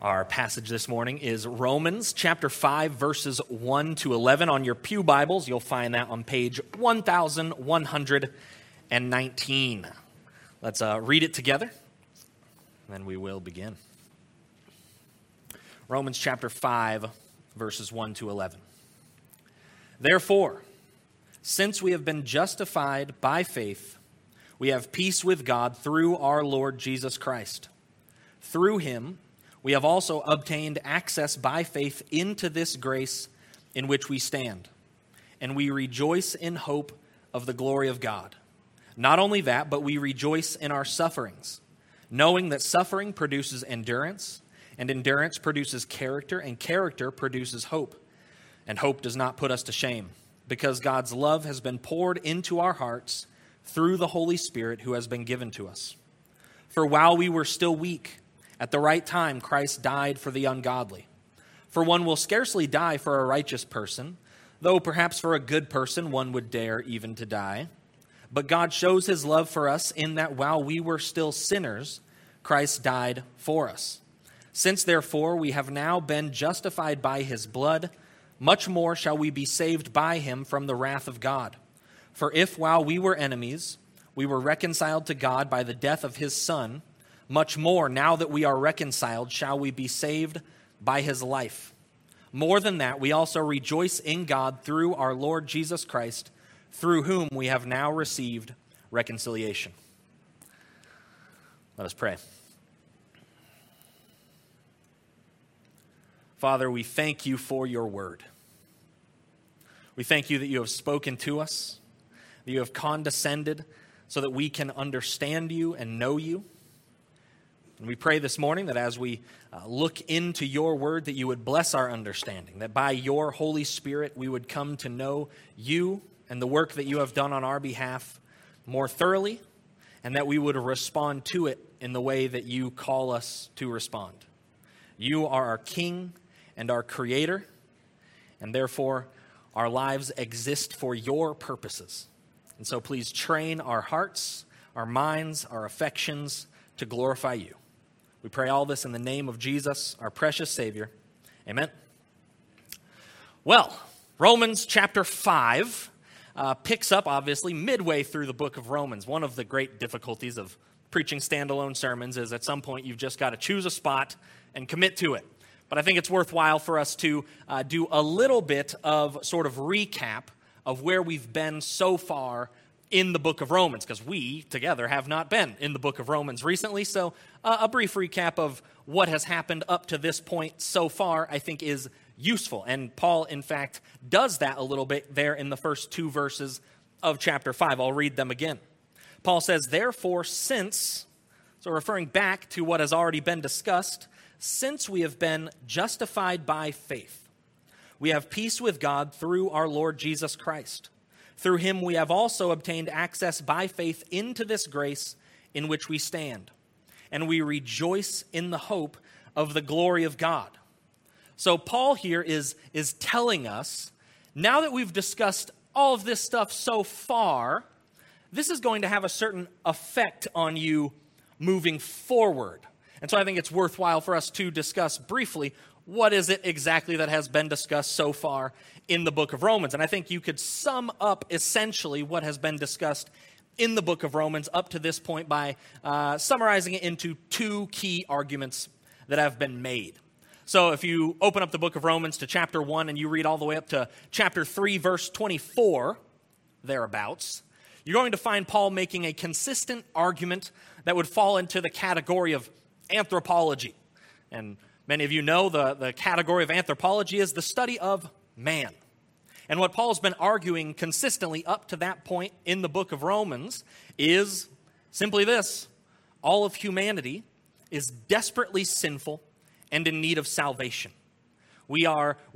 Our passage this morning is Romans chapter 5, verses 1 to 11. On your pew Bibles, you'll find that on page 1119. Let's read it together, then we will begin. Romans chapter 5, verses 1 to 11. Therefore, since we have been justified by faith, we have peace with God through our Lord Jesus Christ. Through him, we have also obtained access by faith into this grace in which we stand, and we rejoice in hope of the glory of God. Not only that, but we rejoice in our sufferings, knowing that suffering produces endurance, and endurance produces character, and character produces hope. And hope does not put us to shame, because God's love has been poured into our hearts through the Holy Spirit who has been given to us. For while we were still weak, at the right time, Christ died for the ungodly. For one will scarcely die for a righteous person, though perhaps for a good person one would dare even to die. But God shows his love for us in that while we were still sinners, Christ died for us. Since therefore we have now been justified by his blood, much more shall we be saved by him from the wrath of God. For if while we were enemies, we were reconciled to God by the death of his Son, much more, now that we are reconciled, shall we be saved by his life. More than that, we also rejoice in God through our Lord Jesus Christ, through whom we have now received reconciliation. Let us pray. Father, we thank you for your word. We thank you that you have spoken to us, that you have condescended so that we can understand you and know you. And we pray this morning that as we look into your word, that you would bless our understanding, that by your Holy Spirit we would come to know you and the work that you have done on our behalf more thoroughly, and that we would respond to it in the way that you call us to respond. You are our King and our Creator, and therefore our lives exist for your purposes. And so please train our hearts, our minds, our affections to glorify you. We pray all this in the name of Jesus, our precious Savior. Amen. Well, Romans chapter 5 picks up, obviously, midway through the book of Romans. One of the great difficulties of preaching standalone sermons is at some point you've just got to choose a spot and commit to it. But I think it's worthwhile for us to do a little bit of sort of recap of where we've been so far in the book of Romans, because we, together, have not been in the book of Romans recently. So a brief recap of what has happened up to this point so far, I think, is useful. And Paul, in fact, does that a little bit there in the first two verses of chapter 5. I'll read them again. Paul says, therefore, since, so referring back to what has already been discussed, since we have been justified by faith, we have peace with God through our Lord Jesus Christ. Through him we have also obtained access by faith into this grace in which we stand, and we rejoice in the hope of the glory of God. So Paul here is telling us, now that we've discussed all of this stuff so far, this is going to have a certain effect on you moving forward. And so I think it's worthwhile for us to discuss briefly what is it exactly that has been discussed so far in the book of Romans. And I think you could sum up essentially what has been discussed in the book of Romans up to this point by summarizing it into two key arguments that have been made. So if you open up the book of Romans to chapter 1 and you read all the way up to chapter 3, verse 24, thereabouts, you're going to find Paul making a consistent argument that would fall into the category of anthropology. And many of you know the category of anthropology is the study of man. And what Paul's been arguing consistently up to that point in the book of Romans is simply this: all of humanity is desperately sinful and in need of salvation. We,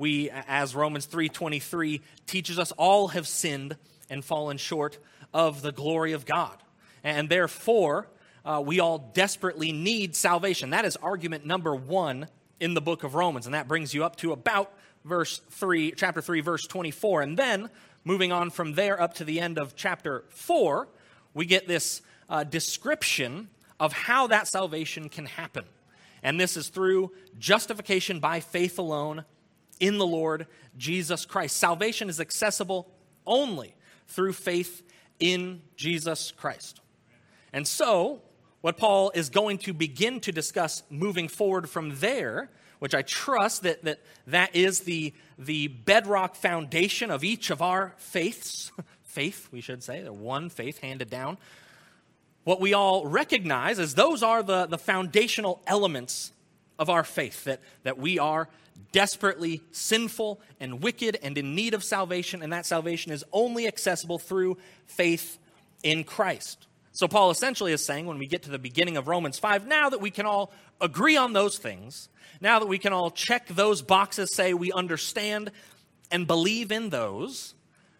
as Romans 3:23 teaches us, all have sinned and fallen short of the glory of God. And therefore, we all desperately need salvation. That is argument number 1 in the book of Romans, and that brings you up to about chapter 3, verse 24. And then, moving on from there up to the end of chapter 4, we get this description of how that salvation can happen. And this is through justification by faith alone in the Lord Jesus Christ. Salvation is accessible only through faith in Jesus Christ. And so, what Paul is going to begin to discuss moving forward from there, which I trust that is the bedrock foundation of each of our faiths, faith, we should say, the one faith handed down. What we all recognize is those are the foundational elements of our faith, that we are desperately sinful and wicked and in need of salvation, and that salvation is only accessible through faith in Christ. So Paul essentially is saying, when we get to the beginning of Romans 5, now that we can all agree on those things, now that we can all check those boxes, say we understand and believe in those,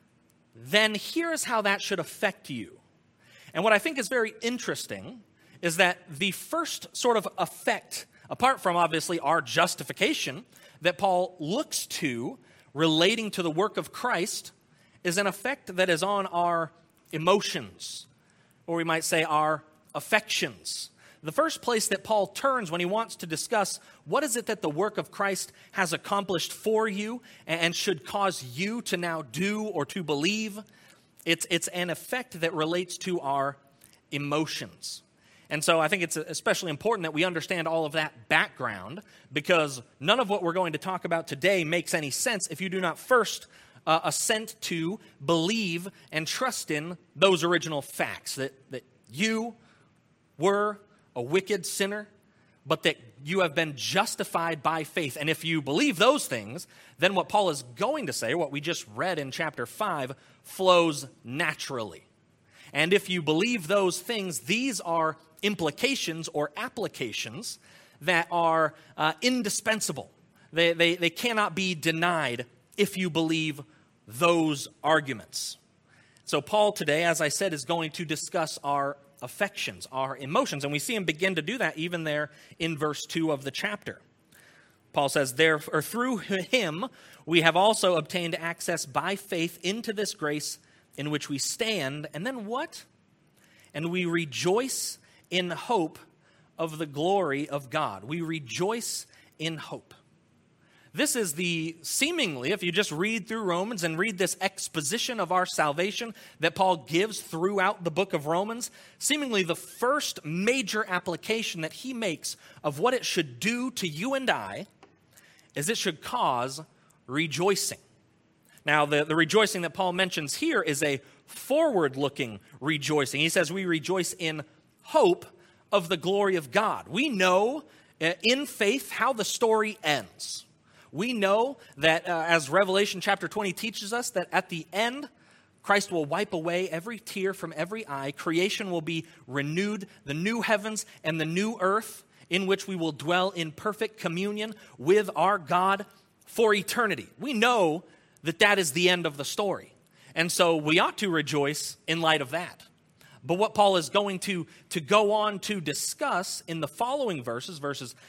then here's how that should affect you. And what I think is very interesting is that the first sort of effect, apart from obviously our justification, that Paul looks to relating to the work of Christ is an effect that is on our emotions, or we might say our affections. The first place that Paul turns when he wants to discuss what is it that the work of Christ has accomplished for you and should cause you to now do or to believe, it's an effect that relates to our emotions. And so I think it's especially important that we understand all of that background, because none of what we're going to talk about today makes any sense if you do not first assent to, believe, and trust in those original facts, that you were a wicked sinner, but that you have been justified by faith. And if you believe those things, then what Paul is going to say, what we just read in chapter 5, flows naturally. And if you believe those things, these are implications or applications that are indispensable. They cannot be denied if you believe those arguments. So Paul today, as I said, is going to discuss our affections, our emotions, and we see him begin to do that even there in verse 2 of the chapter. Paul says, "Therefore, through him we have also obtained access by faith into this grace in which we stand." And then what? "And we rejoice in hope of the glory of God." We rejoice in hope. This is the seemingly, if you just read through Romans and read this exposition of our salvation that Paul gives throughout the book of Romans, seemingly the first major application that he makes of what it should do to you and I is it should cause rejoicing. Now, the rejoicing that Paul mentions here is a forward-looking rejoicing. He says we rejoice in hope of the glory of God. We know in faith how the story ends. We know that as Revelation chapter 20 teaches us, that at the end, Christ will wipe away every tear from every eye. Creation will be renewed, the new heavens and the new earth, in which we will dwell in perfect communion with our God for eternity. We know that that is the end of the story. And so we ought to rejoice in light of that. But what Paul is going to go on to discuss in the following verses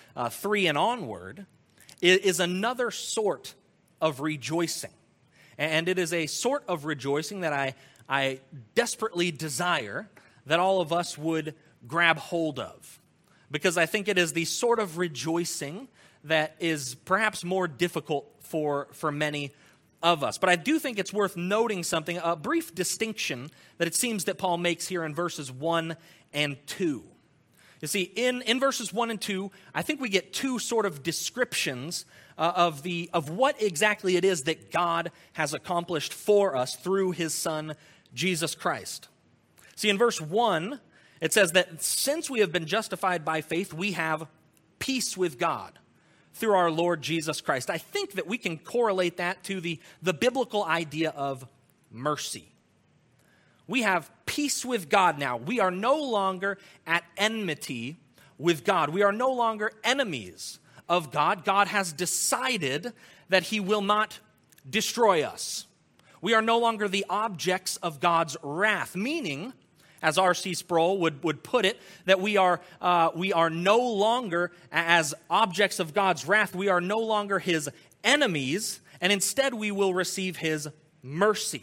3 and onward, is another sort of rejoicing. And it is a sort of rejoicing that I desperately desire that all of us would grab hold of. Because I think it is the sort of rejoicing that is perhaps more difficult for many of us. But I do think it's worth noting something, a brief distinction that it seems that Paul makes here in verses 1 and 2. You see, in verses 1 and 2, I think we get two sort of descriptions of what exactly it is that God has accomplished for us through his Son, Jesus Christ. See, in verse 1, it says that since we have been justified by faith, we have peace with God through our Lord Jesus Christ. I think that we can correlate that to the biblical idea of mercy. We have peace with God now. We are no longer at enmity with God. We are no longer enemies of God. God has decided that he will not destroy us. We are no longer the objects of God's wrath, meaning, as R.C. Sproul would put it, that we are no longer as objects of God's wrath. We are no longer his enemies, and instead we will receive his mercy.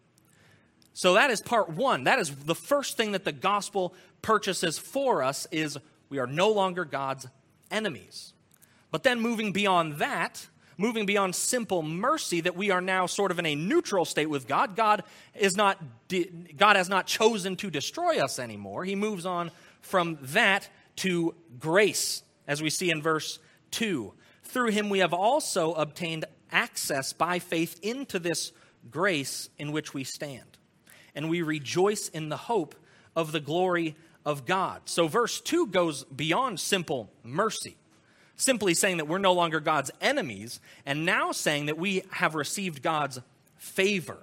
So that is part one. That is the first thing that the gospel purchases for us, is we are no longer God's enemies. But then moving beyond that, moving beyond simple mercy, that we are now sort of in a neutral state with God. God has not chosen to destroy us anymore. He moves on from that to grace, as we see in verse 2. Through him we have also obtained access by faith into this grace in which we stand. And we rejoice in the hope of the glory of God. So verse 2 goes beyond simple mercy, simply saying that we're no longer God's enemies, and now saying that we have received God's favor.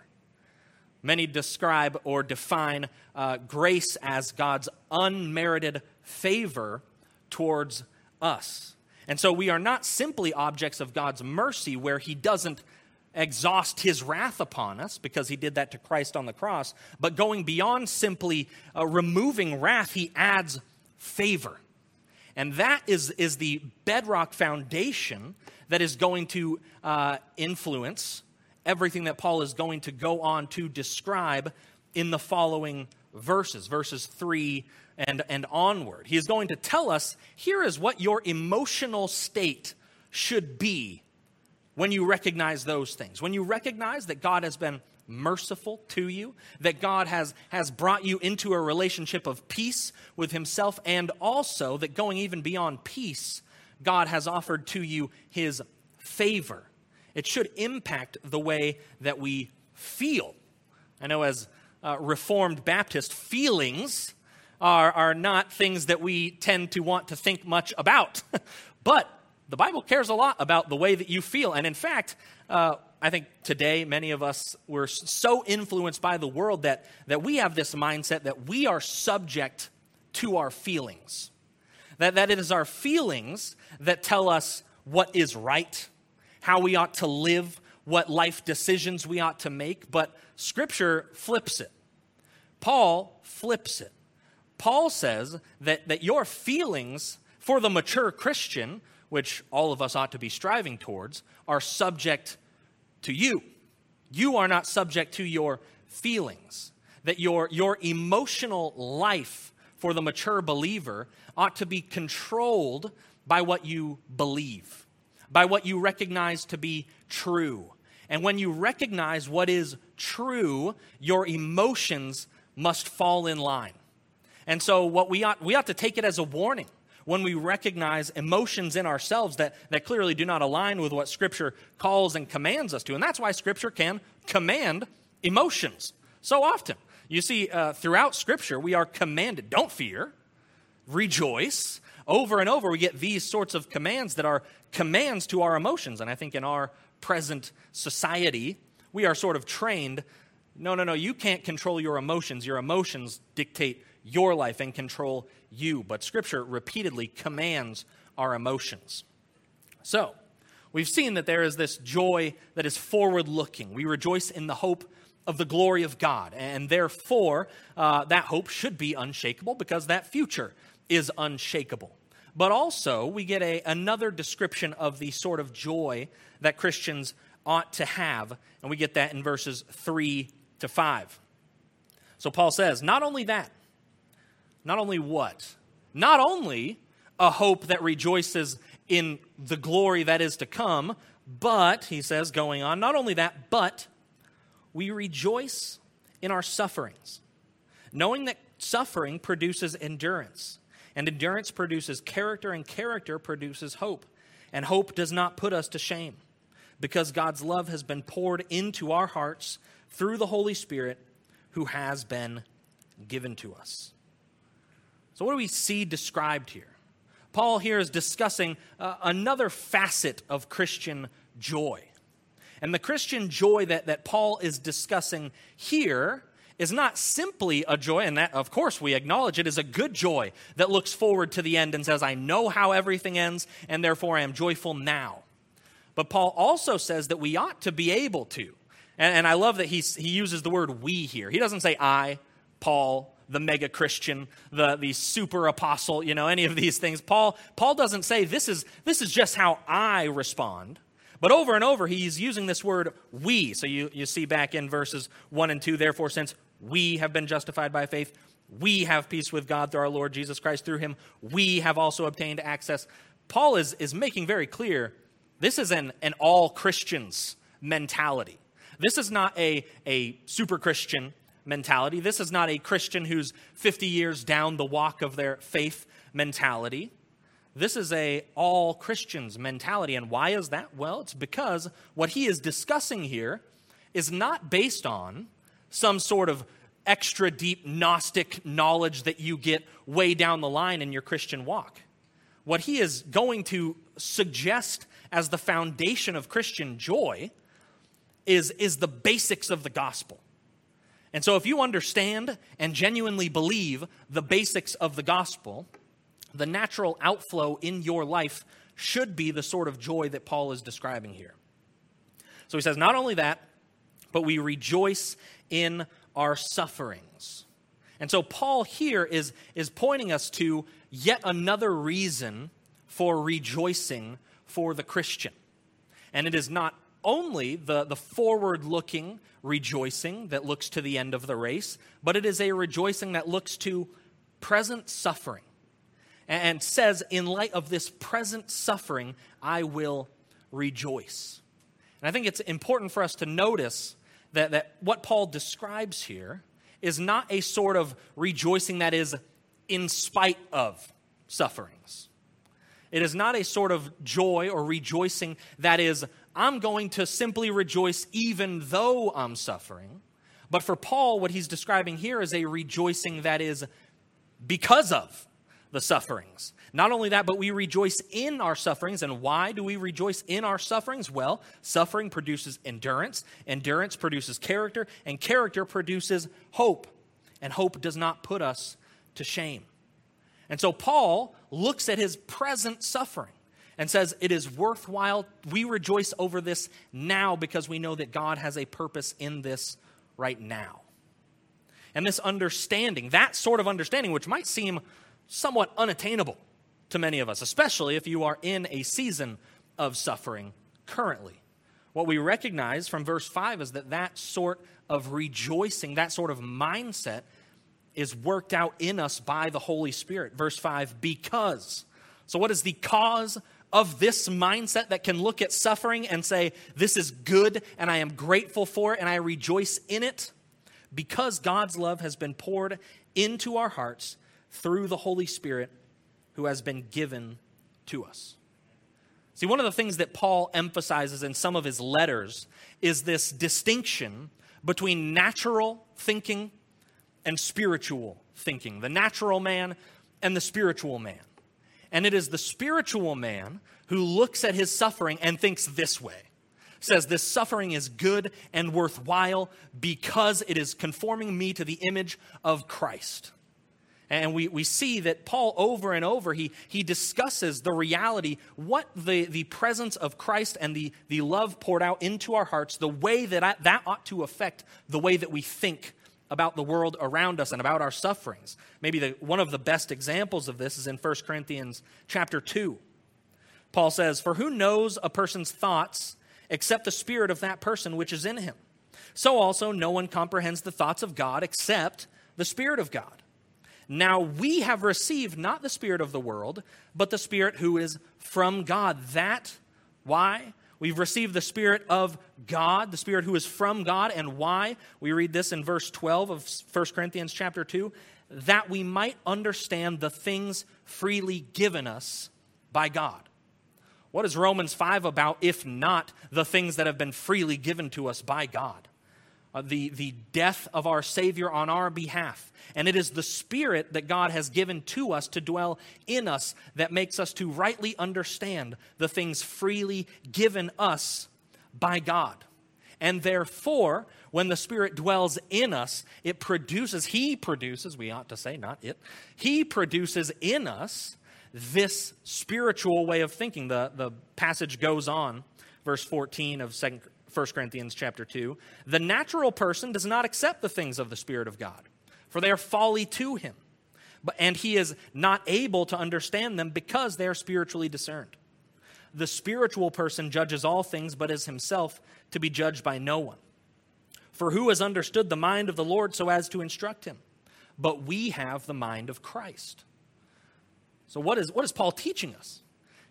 Many describe or define grace as God's unmerited favor towards us. And so we are not simply objects of God's mercy, where he doesn't exhaust his wrath upon us, because he did that to Christ on the cross, but going beyond simply removing wrath, he adds favor. And that is the bedrock foundation that is going to influence everything that Paul is going to go on to describe in the following verses 3 and onward. He is going to tell us, here is what your emotional state should be when you recognize those things. When you recognize that God has been merciful to you, that God has brought you into a relationship of peace with himself, and also that going even beyond peace, God has offered to you his favor. It should impact the way that we feel. I know as Reformed Baptist, feelings are not things that we tend to want to think much about. But the Bible cares a lot about the way that you feel. And in fact, I think today many of us were so influenced by the world that we have this mindset that we are subject to our feelings. That it is our feelings that tell us what is right, how we ought to live, what life decisions we ought to make. But Scripture flips it. Paul flips it. Paul says that your feelings for the mature Christian, which all of us ought to be striving towards, are subject to you. You are not subject to your feelings. That your emotional life for the mature believer ought to be controlled by what you believe, by what you recognize to be true. And when you recognize what is true, your emotions must fall in line. And so what we ought to take it as a warning when we recognize emotions in ourselves that clearly do not align with what Scripture calls and commands us to. And that's why Scripture can command emotions so often. You see, throughout Scripture, we are commanded, don't fear, rejoice. Over and over, we get these sorts of commands that are commands to our emotions. And I think in our present society, we are sort of trained, no, you can't control your emotions. Your emotions dictate your life and control you. But Scripture repeatedly commands our emotions. So, we've seen that there is this joy that is forward-looking. We rejoice in the hope of the glory of God. And therefore, that hope should be unshakable because that future is unshakable. But also, we get another description of the sort of joy that Christians ought to have. And we get that in verses 3 to 5. So Paul says, not only that, not only what? Not only a hope that rejoices in the glory that is to come, but, he says, going on, not only that, but we rejoice in our sufferings, knowing that suffering produces endurance, and endurance produces character, and character produces hope. And hope does not put us to shame, because God's love has been poured into our hearts through the Holy Spirit who has been given to us. So what do we see described here? Paul here is discussing another facet of Christian joy. And the Christian joy that Paul is discussing here is not simply a joy, and that, of course, we acknowledge it is a good joy that looks forward to the end and says, I know how everything ends, and therefore I am joyful now. But Paul also says that we ought to be able to. And I love that he uses the word we here. He doesn't say I, Paul, the mega Christian, the super apostle, any of these things. Paul doesn't say this is just how I respond. But over and over, he's using this word we. So you see back in verses 1 and 2, therefore, since we have been justified by faith, we have peace with God through our Lord Jesus Christ. Through him, we have also obtained access Paul is making very clear this is an all Christians mentality. This is not a super Christian mentality. This is not a Christian who's 50 years down the walk of their faith mentality. This is a all Christians mentality. And why is that? Well, it's because what he is discussing here is not based on some sort of extra deep Gnostic knowledge that you get way down the line in your Christian walk. What he is going to suggest as the foundation of Christian joy is the basics of the gospel. And so if you understand and genuinely believe the basics of the gospel, the natural outflow in your life should be the sort of joy that Paul is describing here. So he says, not only that, but we rejoice in our sufferings. And so Paul here is pointing us to yet another reason for rejoicing for the Christian. And it is not only the forward-looking rejoicing that looks to the end of the race, but it is a rejoicing that looks to present suffering and says, in light of this present suffering, I will rejoice. And I think it's important for us to notice that what Paul describes here is not a sort of rejoicing that is in spite of sufferings. It is not a sort of joy or rejoicing that is, I'm going to simply rejoice even though I'm suffering. But for Paul, what he's describing here is a rejoicing that is because of the sufferings. Not only that, but we rejoice in our sufferings. And why do we rejoice in our sufferings? Well, suffering produces endurance. Endurance produces character. And character produces hope. And hope does not put us to shame. And so Paul looks at his present suffering and says, it is worthwhile. We rejoice over this now because we know that God has a purpose in this right now. And this understanding, that sort of understanding, which might seem somewhat unattainable to many of us, especially if you are in a season of suffering currently. What we recognize from verse 5 is that sort of rejoicing, that sort of mindset is worked out in us by the Holy Spirit. Verse 5, because. So what is the cause of this mindset that can look at suffering and say, this is good and I am grateful for it and I rejoice in it? Because God's love has been poured into our hearts through the Holy Spirit who has been given to us. See, one of the things that Paul emphasizes in some of his letters is this distinction between natural thinking and spiritual thinking, the natural man and the spiritual man. And it is the spiritual man who looks at his suffering and thinks this way, says this suffering is good and worthwhile because it is conforming me to the image of Christ. And we see that Paul over and over, he discusses the reality, what the presence of Christ and the love poured out into our hearts, the way that ought to affect the way that we think about the world around us and about our sufferings. Maybe one of the best examples of this is in 1 Corinthians chapter 2. Paul says, for who knows a person's thoughts except the spirit of that person which is in him? So also no one comprehends the thoughts of God except the Spirit of God. Now we have received not the spirit of the world, but the Spirit who is from God. Why? We've received the Spirit of God, the Spirit who is from God. And why? We read this in verse 12 of 1 Corinthians chapter 2, that we might understand the things freely given us by God. What is Romans 5 about if not the things that have been freely given to us by God? The death of our Savior on our behalf. And it is the Spirit that God has given to us to dwell in us that makes us to rightly understand the things freely given us by God. And therefore, when the Spirit dwells in us, He produces, we ought to say, not it, He produces in us this spiritual way of thinking. The passage goes on, verse 14 of 1 Corinthians chapter 2, the natural person does not accept the things of the Spirit of God, for they are folly to him, and he is not able to understand them because they are spiritually discerned. The spiritual person judges all things, but is himself to be judged by no one. For who has understood the mind of the Lord so as to instruct him? But we have the mind of Christ. So what is Paul teaching us?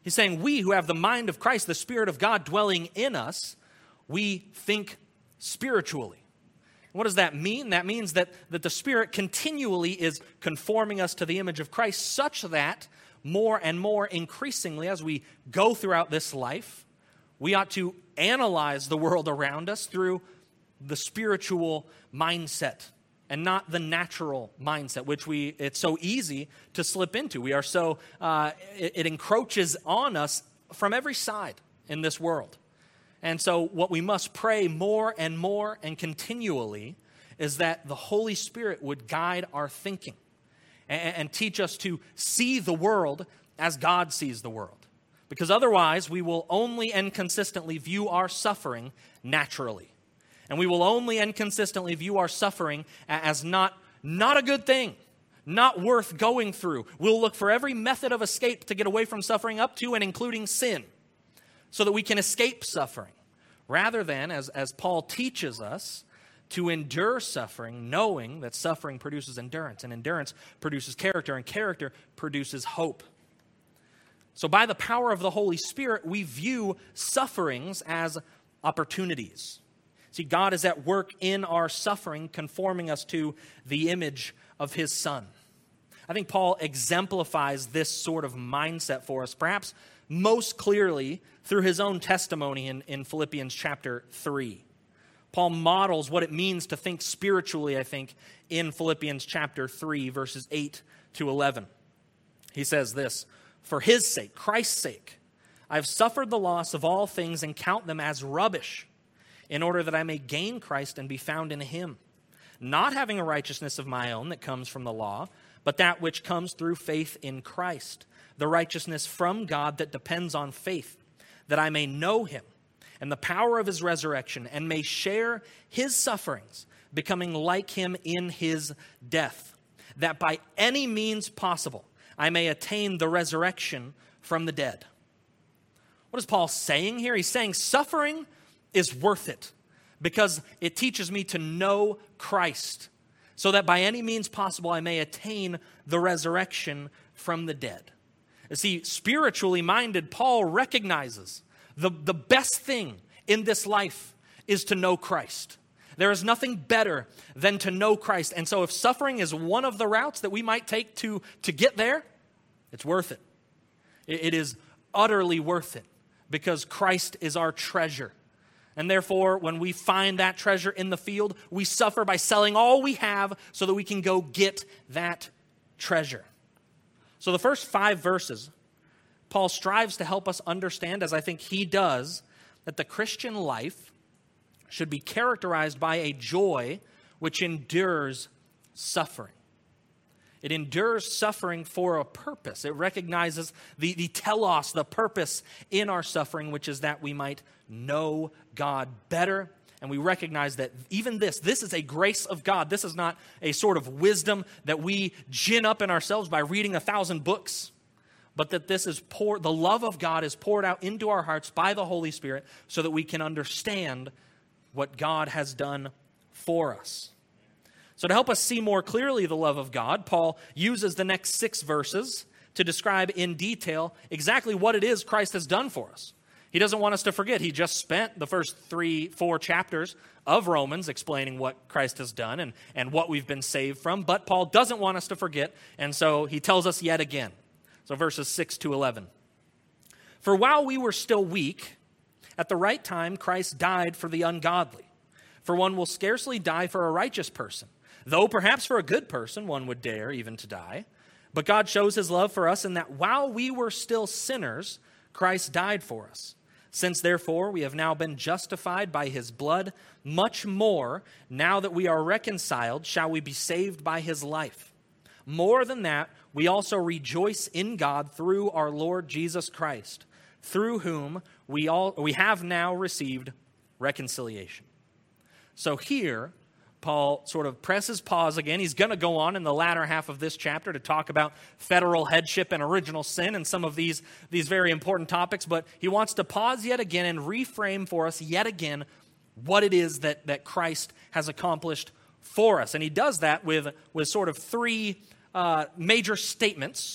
He's saying we who have the mind of Christ, the Spirit of God dwelling in us, we think spiritually. What does that mean? That means that the Spirit continually is conforming us to the image of Christ such that more and more increasingly as we go throughout this life, we ought to analyze the world around us through the spiritual mindset and not the natural mindset, which it's so easy to slip into. We are so, it encroaches on us from every side in this world. And so what we must pray more and continually is that the Holy Spirit would guide our thinking and teach us to see the world as God sees the world. Because otherwise, we will only and consistently view our suffering naturally. And we will only and consistently view our suffering as not a good thing, not worth going through. We'll look for every method of escape to get away from suffering up to and including sin so that we can escape suffering. Rather than, as Paul teaches us, to endure suffering, knowing that suffering produces endurance, and endurance produces character, and character produces hope. So by the power of the Holy Spirit, we view sufferings as opportunities. See, God is at work in our suffering, conforming us to the image of His Son. I think Paul exemplifies this sort of mindset for us, perhaps most clearly through his own testimony in Philippians chapter 3. Paul models what it means to think spiritually, I think, in Philippians chapter 3, verses 8 to 11. He says this, "For His sake, Christ's sake, I have suffered the loss of all things and count them as rubbish, in order that I may gain Christ and be found in Him, not having a righteousness of my own that comes from the law, but that which comes through faith in Christ, the righteousness from God that depends on faith, that I may know Him and the power of His resurrection and may share His sufferings, becoming like Him in His death, that by any means possible I may attain the resurrection from the dead." What is Paul saying here? He's saying suffering is worth it because it teaches me to know Christ so that by any means possible I may attain the resurrection from the dead. You see, spiritually minded Paul recognizes the best thing in this life is to know Christ. There is nothing better than to know Christ. And so if suffering is one of the routes that we might take to get there, it's worth it. It is utterly worth it because Christ is our treasure. And therefore, when we find that treasure in the field, we suffer by selling all we have so that we can go get that treasure. So the first 5 verses, Paul strives to help us understand, as I think he does, that the Christian life should be characterized by a joy which endures suffering. It endures suffering for a purpose. It recognizes the telos, the purpose in our suffering, which is that we might know God better. And we recognize that even this is a grace of God. This is not a sort of wisdom that we gin up in ourselves by reading 1,000 books, but that this is the love of God is poured out into our hearts by the Holy Spirit so that we can understand what God has done for us. So to help us see more clearly the love of God, Paul uses the next 6 verses to describe in detail exactly what it is Christ has done for us. He doesn't want us to forget. He just spent the first 3-4 chapters of Romans explaining what Christ has done and what we've been saved from. But Paul doesn't want us to forget, and so he tells us yet again. So verses 6 to 11. "For while we were still weak, at the right time Christ died for the ungodly. For one will scarcely die for a righteous person, though perhaps for a good person one would dare even to die. But God shows His love for us in that while we were still sinners, Christ died for us. Since therefore we have now been justified by His blood, much more, now that we are reconciled, shall we be saved by His life. More than that, we also rejoice in God through our Lord Jesus Christ, through whom we have now received reconciliation." So here, Paul sort of presses pause again. He's going to go on in the latter half of this chapter to talk about federal headship and original sin and some of these very important topics, but he wants to pause yet again and reframe for us yet again what it is that Christ has accomplished for us. And he does that with sort of 3 major statements.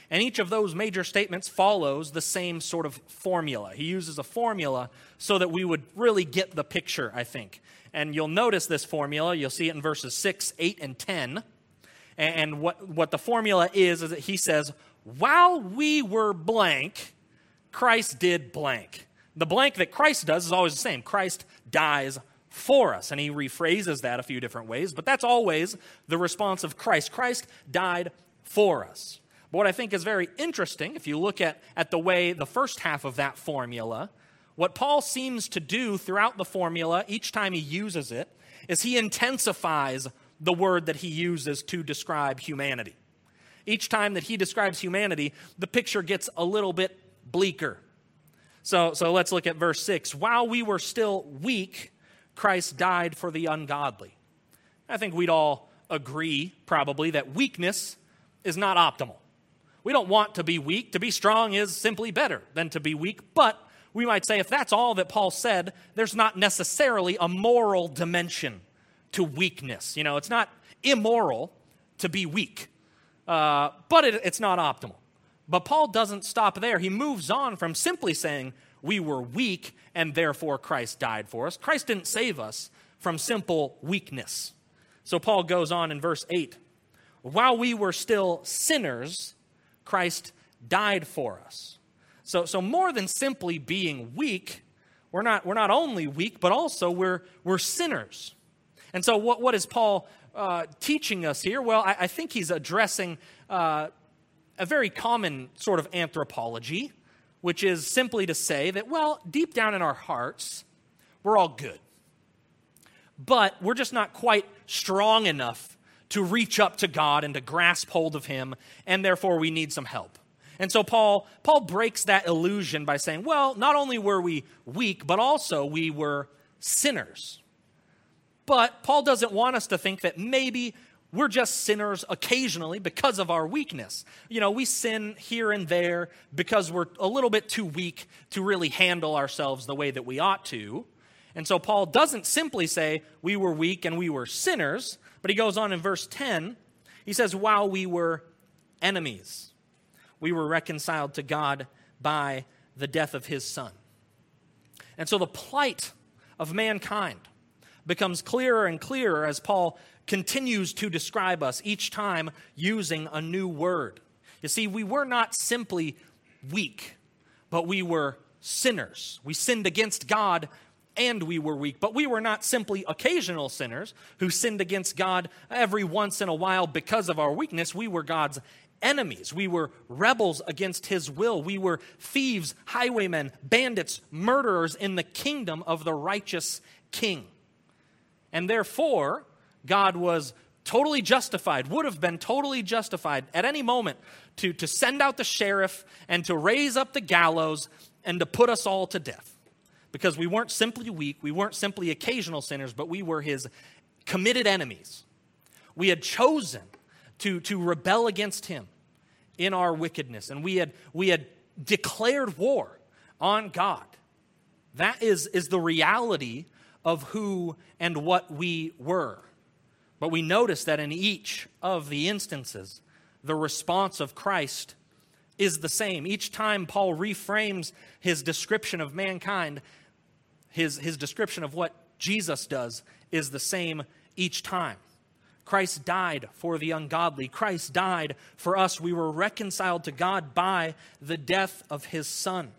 And each of those major statements follows the same sort of formula. He uses a formula so that we would really get the picture, I think. And you'll notice this formula. You'll see it in verses 6, 8, and 10. And what the formula is that he says, while we were blank, Christ did blank. The blank that Christ does is always the same. Christ dies for us. And he rephrases that a few different ways, but that's always the response of Christ. Christ died for us. But what I think is very interesting, if you look at the way the first half of that formula, what Paul seems to do throughout the formula, each time he uses it, is he intensifies the word that he uses to describe humanity. Each time that he describes humanity, the picture gets a little bit bleaker. So let's look at verse 6. While we were still weak, Christ died for the ungodly. I think we'd all agree, probably, that weakness is not optimal. We don't want to be weak. To be strong is simply better than to be weak. But we might say if that's all that Paul said, there's not necessarily a moral dimension to weakness. You know, it's not immoral to be weak, but it's not optimal. But Paul doesn't stop there. He moves on from simply saying we were weak and therefore Christ died for us. Christ didn't save us from simple weakness. So Paul goes on in verse 8. While we were still sinners, Christ died for us. So more than simply being weak, we're not only weak, but also we're sinners. And so what is Paul teaching us here? Well, I think he's addressing a very common sort of anthropology, which is simply to say that, well, deep down in our hearts, we're all good. But we're just not quite strong enough to reach up to God and to grasp hold of him, and therefore we need some help. And so Paul breaks that illusion by saying, well, not only were we weak, but also we were sinners. But Paul doesn't want us to think that maybe we're just sinners occasionally because of our weakness. You know, we sin here and there because we're a little bit too weak to really handle ourselves the way that we ought to. And so Paul doesn't simply say we were weak and we were sinners, but he goes on in verse 10. He says, while we were enemies, we were reconciled to God by the death of his Son. And so the plight of mankind becomes clearer and clearer as Paul continues to describe us, each time using a new word. You see, we were not simply weak, but we were sinners. We sinned against God and we were weak. But we were not simply occasional sinners who sinned against God every once in a while because of our weakness. We were God's enemies. We were rebels against his will. We were thieves, highwaymen, bandits, murderers in the kingdom of the righteous king. And therefore, God was totally justified, would have been totally justified at any moment to send out the sheriff and to raise up the gallows and to put us all to death. Because we weren't simply weak, we weren't simply occasional sinners, but we were his committed enemies. We had chosen to rebel against him in our wickedness, and we had declared war on God. That is the reality of who and what we were. But we notice that in each of the instances, the response of Christ is the same. Each time Paul reframes his description of mankind, his description of what Jesus does is the same each time. Christ died for the ungodly. Christ died for us. We were reconciled to God by the death of his Son.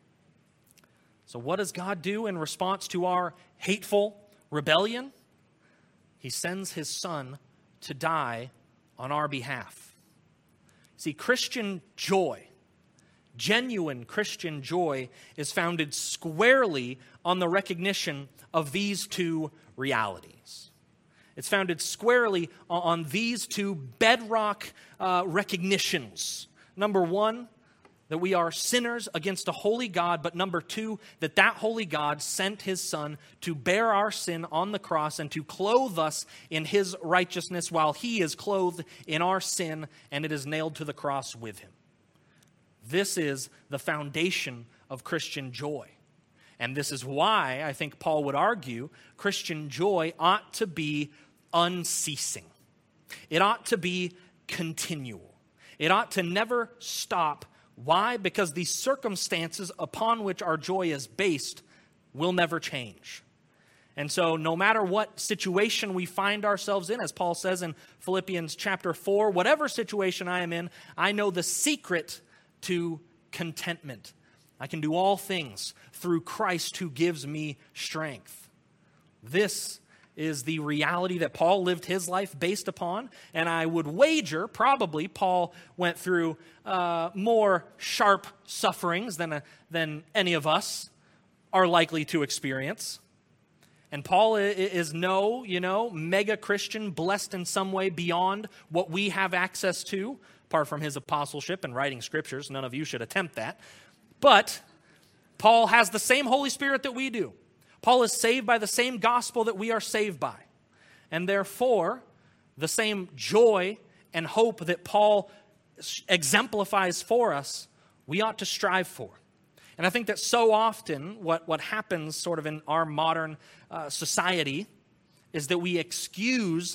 So what does God do in response to our hateful rebellion? He sends his Son to die on our behalf. See, Christian joy, genuine Christian joy, is founded squarely on the recognition of these two realities. It's founded squarely on these two bedrock recognitions. Number one, that we are sinners against a holy God, but number two, that holy God sent his Son to bear our sin on the cross and to clothe us in his righteousness while he is clothed in our sin and it is nailed to the cross with him. This is the foundation of Christian joy. And this is why I think Paul would argue Christian joy ought to be unceasing. It ought to be continual. It ought to never stop. Why? Because the circumstances upon which our joy is based will never change. And so no matter what situation we find ourselves in, as Paul says in Philippians chapter 4, whatever situation I am in, I know the secret to contentment. I can do all things through Christ who gives me strength. This is the reality that Paul lived his life based upon, and I would wager probably Paul went through more sharp sufferings than any of us are likely to experience. And Paul is no, mega Christian, blessed in some way beyond what we have access to, apart from his apostleship and writing scriptures. None of you should attempt that. But Paul has the same Holy Spirit that we do. Paul is saved by the same gospel that we are saved by. And therefore, the same joy and hope that Paul exemplifies for us, we ought to strive for. And I think that so often what happens sort of in our modern society is that we excuse,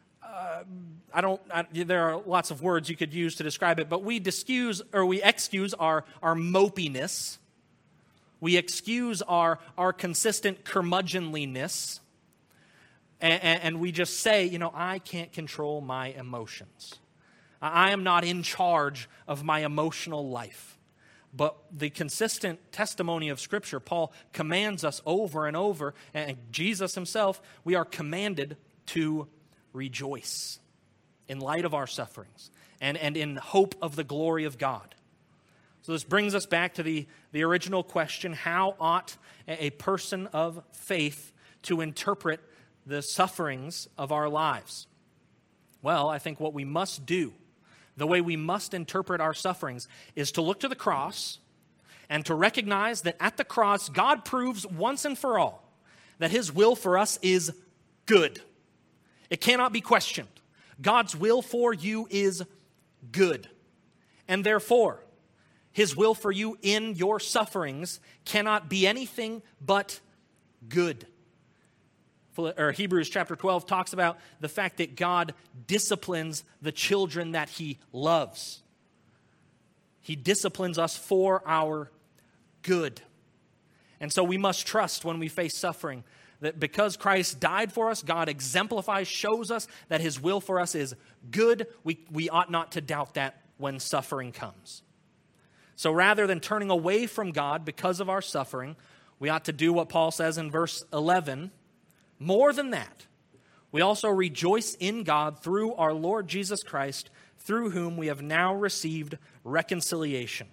there are lots of words you could use to describe it, but we excuse our mopiness. We excuse our consistent curmudgeonliness, and we just say, I can't control my emotions. I am not in charge of my emotional life. But the consistent testimony of Scripture, Paul commands us over and over, and Jesus himself, we are commanded to rejoice in light of our sufferings and in hope of the glory of God. So this brings us back to the original question, how ought a person of faith to interpret the sufferings of our lives? Well, I think what we must do, the way we must interpret our sufferings, is to look to the cross and to recognize that at the cross, God proves once and for all that his will for us is good. It cannot be questioned. God's will for you is good. And therefore, his will for you in your sufferings cannot be anything but good. Hebrews chapter 12 talks about the fact that God disciplines the children that he loves. He disciplines us for our good. And so we must trust when we face suffering that because Christ died for us, God exemplifies, shows us that his will for us is good. We ought not to doubt that when suffering comes. So rather than turning away from God because of our suffering, we ought to do what Paul says in verse 11. More than that, we also rejoice in God through our Lord Jesus Christ, through whom we have now received reconciliation.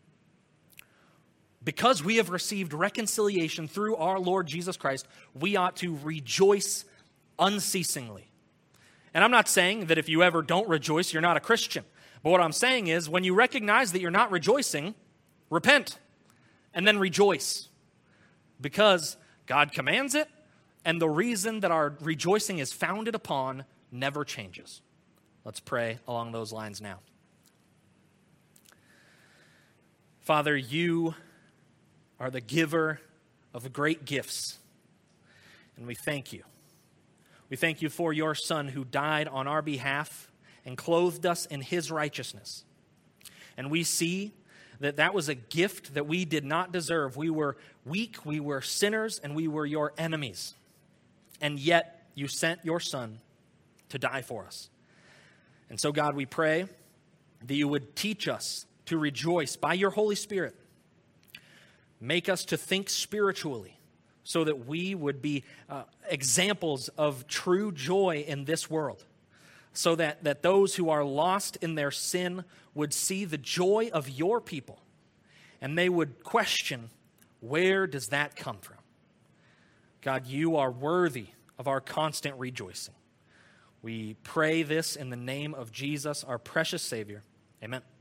Because we have received reconciliation through our Lord Jesus Christ, we ought to rejoice unceasingly. And I'm not saying that if you ever don't rejoice, you're not a Christian. But what I'm saying is, when you recognize that you're not rejoicing, repent and then rejoice. Because God commands it, and the reason that our rejoicing is founded upon never changes. Let's pray along those lines now. Father, you are the giver of great gifts, and we thank you. We thank you for your Son who died on our behalf and clothed us in his righteousness. And we see that that was a gift that we did not deserve. We were weak, we were sinners, and we were your enemies. And yet you sent your Son to die for us. And so, God, we pray that you would teach us to rejoice by your Holy Spirit. Make us to think spiritually so that we would be examples of true joy in this world. So that those who are lost in their sin would see the joy of your people. And they would question, where does that come from? God, you are worthy of our constant rejoicing. We pray this in the name of Jesus, our precious Savior. Amen.